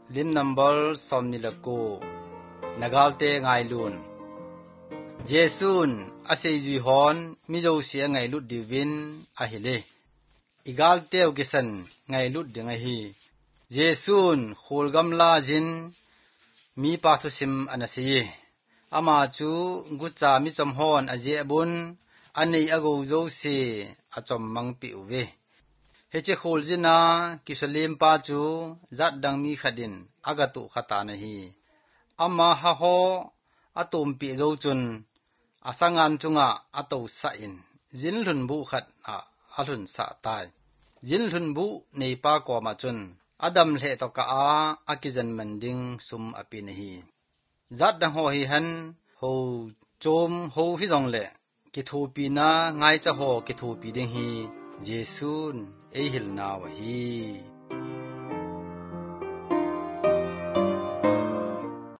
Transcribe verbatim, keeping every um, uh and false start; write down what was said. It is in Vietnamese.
lim number somnilako nagalte ngai lun Jesun ase zui hon mizo sia ngai lut divin ahile igalte okisan ngai lut dinga hi Jesun khulgam la jin mi pathusim anasi ama chu gucha mi chom hon aje bun anei ago zo se achom mangpi uwe heche khol jina kisalim pa chu zat dang mi khadin agatu khata nahi ama ha ho atom pi zo chun asangan chunga ato sa in jin lun bu khat a alun sa tai jin lun bu nei pa ko ma chun adam le to ka a akizan manding sum api nahi zat dang ho hi han ho chom ho hi jong le ki thu pi na ngai cha ho ki thu pi ding hi Jesun e hil na wa hi